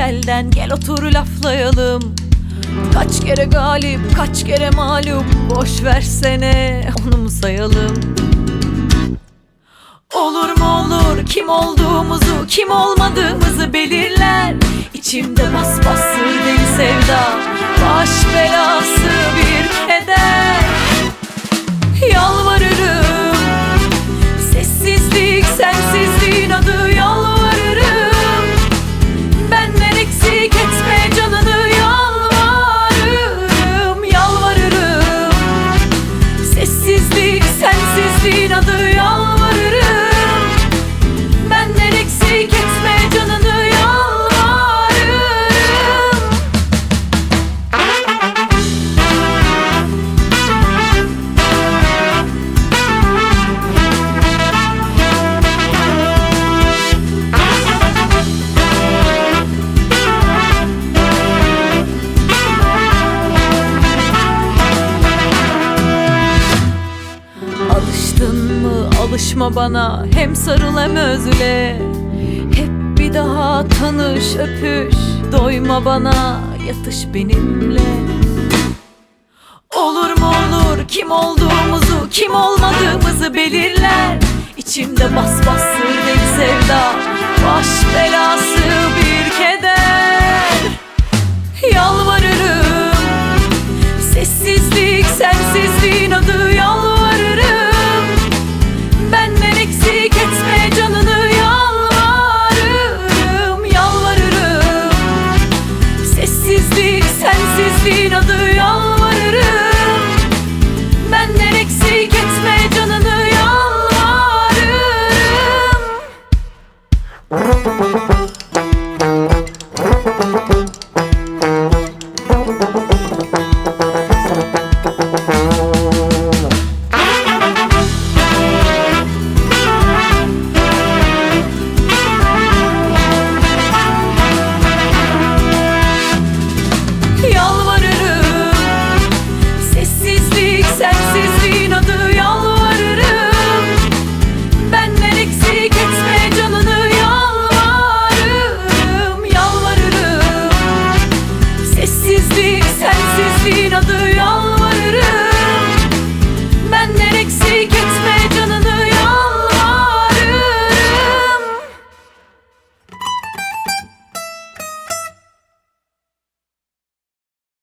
telden, gel otur laflayalım. Kaç kere galip, kaç kere mağlup, boş versene onu mu sayalım? Olur mu olur, kim olduğumuzu, kim olmadığımızı belirler. İçimde bas bastır deli sevda, baş belası bir keder. Yalvarırım, sessizlik sensizliğin adı, yalvarırım. Benden eksik etme canını, yalvarırım. Yalvarırım, sessizlik sensizliğin adı, yalvarırım. Benden eksik etme canını, yalvarırım. Alıştın mı alışma bana, hem sarıl hem özle. Hep bir daha tanış öpüş, doyma bana, yatış benimle. Olur mu olur, kim olduğumuzu, kim olmadığımızı belirler. İçimde bas bastır deli sevda, baş belası bir keder. Yalvarırım, sessizlik sensizliğin adı,